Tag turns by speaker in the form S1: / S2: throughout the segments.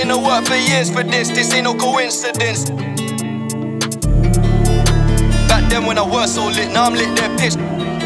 S1: in the work for years for this ain't no coincidence. Back then when I was so lit, now I'm lit, they're pissed.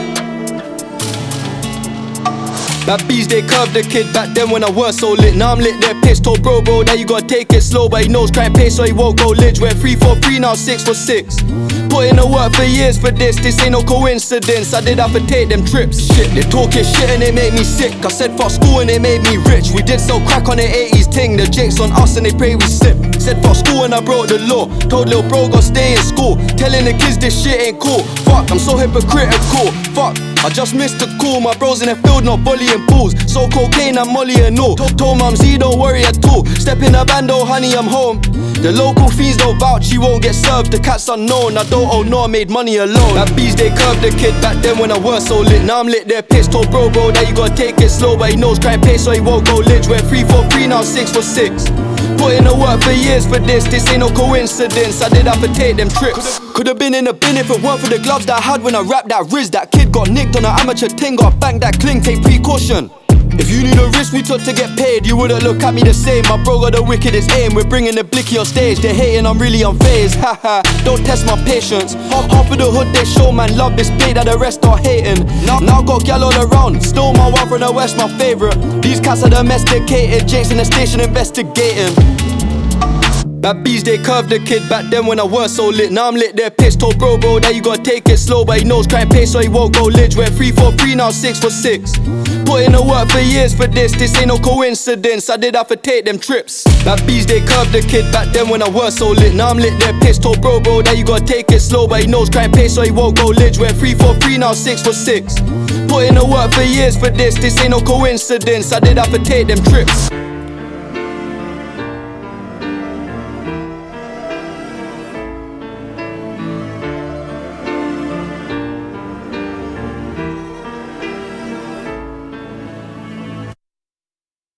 S1: Bad bees, they curved the kid back then when I was so lit. Now I'm lit, they're pissed. Told bro that you gotta take it slow, but he knows crank pace so he won't go lidge. We're 3 for 3 now, 6 for 6. Put in the work for years for this ain't no coincidence. I did have to take them trips. Shit, they talking shit and it made me sick. I said fuck school and it made me rich. We did sell crack on the 80s ting. The jakes on us and they pray we slip. Said fuck school and I broke the law. Told little bro gotta stay in school. Telling the kids this shit ain't cool. Fuck, I'm so hypocritical. Fuck, I just missed the call. My bros in the field not bullying pools. So cocaine and molly and all. Told mum Z don't worry at all. Step in the bando, honey, I'm home. The local fiends don't vouch, she won't get served. The cat's unknown, I don't owe no, I made money alone. That bees, they curved the kid back then when I was so lit. Now I'm lit, they're pissed. Told bro that you gotta take it slow, but he knows crank pace so he won't go lidge. We're 3 for 3 now, 6 for 6. Put in the work for years for this ain't no coincidence. I did have to take them trips. Could've been in the bin if it weren't for the gloves that I had when I rapped that Riz. That kid got nicked on an amateur ting, got banged that cling, take precaution. If you knew the risk we took to get paid, you wouldn't look at me the same. My bro got the wickedest aim, we're bringing the blicky on stage. They hating, I'm really unfazed, haha, don't test my patience. Half of the hood they show man love this play that the rest are hating. Now got gal all around, still my one from the west my favourite. These cats are domesticated, Jakes in the station investigating. Bad bees, they curved the kid back then when I was so lit. Now I'm lit, they're pissed. Told bro that you gotta take it slow, but he knows crank pace so he won't go lidge. We're 3 for 3 now, 6 for 6. Put in the work for years for this ain't no coincidence. I did have to take them trips. Bad bees, they curved the kid back then when I was so lit. Now I'm lit, they're pissed. Told bro that you gotta take it slow, but he knows crank pace so he won't go lidge. We're 3 for 3 now, 6 for 6. Put in the work for years for this ain't no coincidence. I did have to take them trips.